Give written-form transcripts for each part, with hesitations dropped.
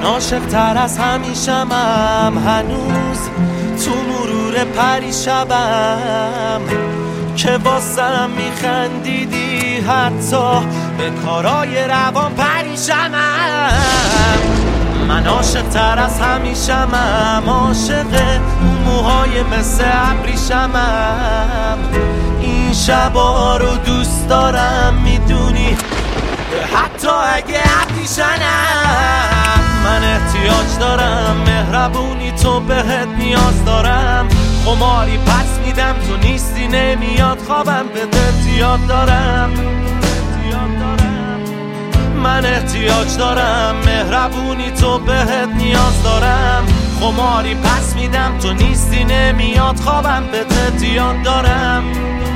عاشق تر از همیشمم، هنوز تو مرور پریشبم که واسم میخندیدی، حتی به کارای روان پریشمم. من عاشق تر از همیشمم، عاشق اون موهای مثل ابریشمم. این شبا رو دوست دارم میدونی، حتی اگه ابریشمم. من احتیاج دارم مهربونی، تو بهت نیاز دارم. خماری پس میدم تو نیستی، نمیاد خوابم بهت یاد دارم. من احتیاج دارم مهربونی، تو بهت نیاز دارم. خماری پس میدم تو نیستی، نمیاد خوابم بهت یاد دارم.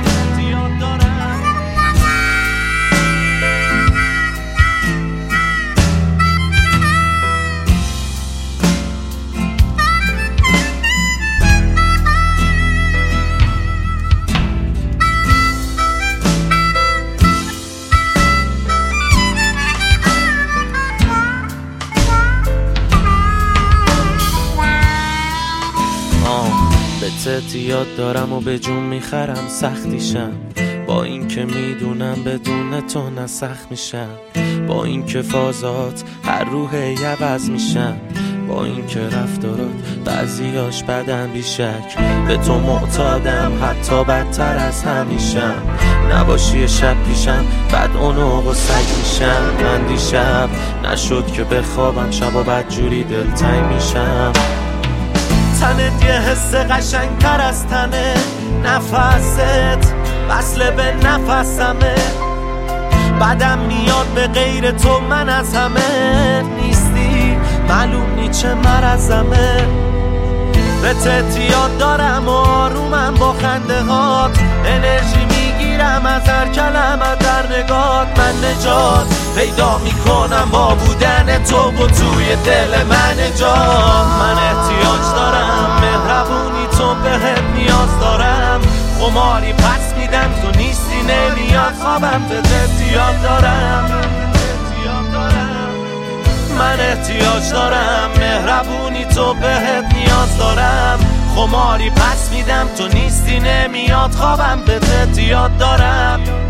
بهت یاد دارم و به جون میخرم سختیشم، با این که میدونم بدون تو نسخت میشم. با این که فازات هر روح عوض میشم، با این که رفتارات بعضیاش بدن بیشک. به تو معتادم حتی بدتر از همیشم، نباشی شب پیشم بعد اونو و سگ میشم. من دیشب نشد که بخوابم، شب و بد جوری دلتنگ میشم. تنت یه حس قشنگتر از تنه، نفست وصله به نفسمه. بعدم میاد به غیر تو من از همه نیستی، معلوم نی چه مرزمه. بهت یاد دارم و آرومم با خنده هات، انرژی میگیرم از هر کلمه در نگات. من نجات پیدا میکنم با بودن تو و توی دل من جات. من احتیاج دارم مهربونی، تو بهت نیاز دارم. خماری پس میدم تو نیستی، نمیاد خوابم بهت یاد دارم. من احتیاج دارم مهربونی، تو بهت نیاز دارم. خماری پس میدم تو نیستی، نمیاد خوابم بهت یاد دارم.